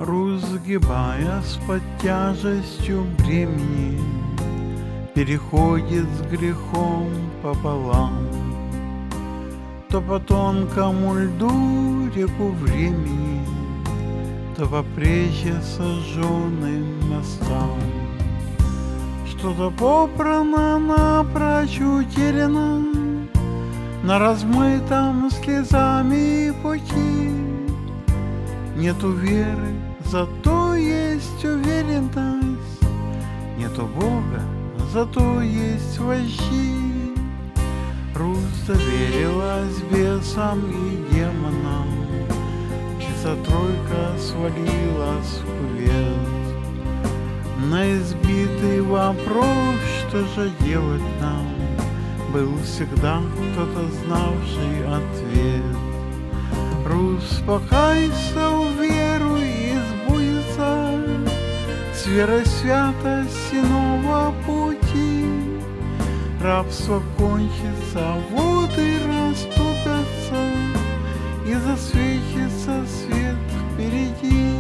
Русь, сгибаясь под тяжестью бремени, переходит с грехом пополам. То по тонкому льду реку времени, то по прежде сожженным мостам. Что-то попрано, напрочь утеряно на размытом слезами пути. Нету веры, зато есть уверенность, нету Бога, зато есть вожди. Русь доверилась бесам и демонам, Часотройка свалилась в кувет. На избитый вопрос, что же делать нам, был всегда кто-то знавший ответ. Русь, покайся, уверуй и сбудется с верой святости нового пути. Рабство кончится, воды расступятся, и засветится свет впереди.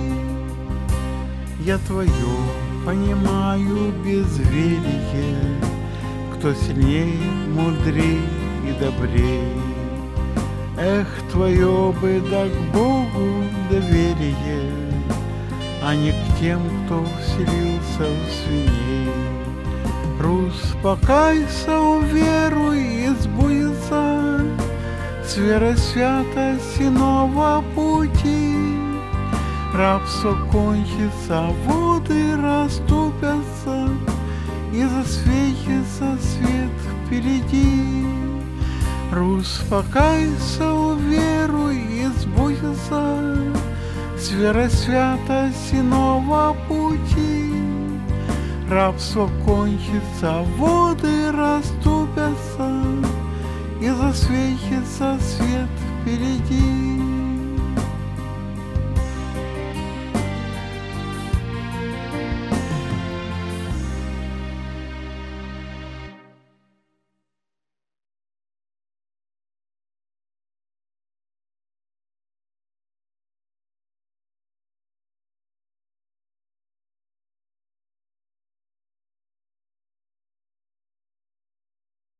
Я твое понимаю безверие, кто сильней, мудрей и добрей. Эх, твое бы да к Богу доверие, а не к тем, кто вселился в свиней. Русь, покайся, уверуй и сбудется с верой святости нового пути. Рабство кончится, воды расступятся, и засветится свет впереди. Русь, покайся, уверуй и сбудется с верой святости нового пути. Рабство кончится, воды расступятся, и засветится свет впереди.